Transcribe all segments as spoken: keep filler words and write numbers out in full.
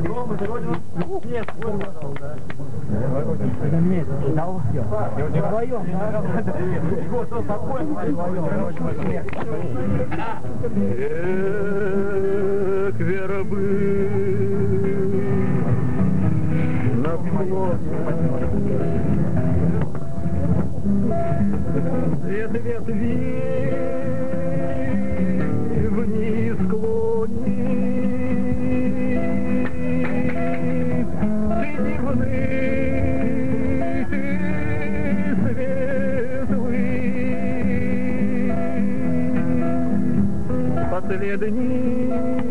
Нет, нет, дал все. Вдвоем. Эх, Вера бы на свет ветви вниз склонит, ты дивный, ты светлый, последний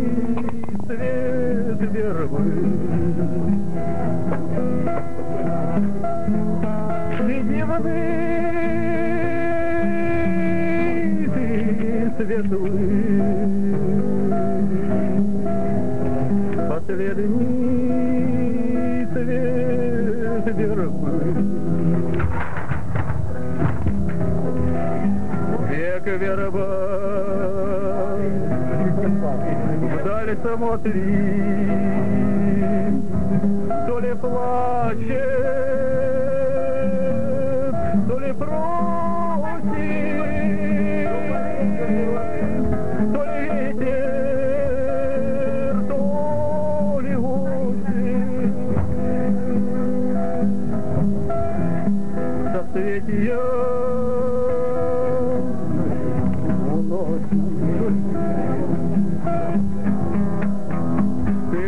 свет вербы. Ты дивный, светлый, последний свет вербы. Век верба вдаль смотрит, то ли плачет, то ли просит, то ли ветер, то ли осень. Соцветия уносит, ты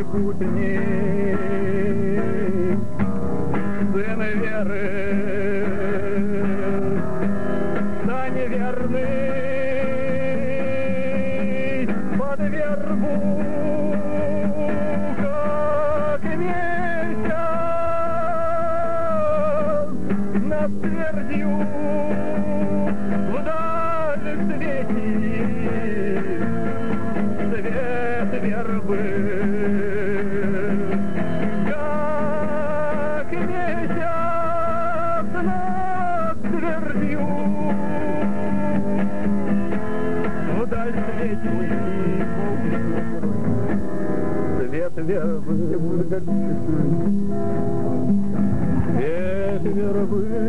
путник, сын веры, да неверный под вербу, как месяц над твердью вдаль светит свет вербы. Как месяц над твердью вдаль светит свет вербы. Свет вербы.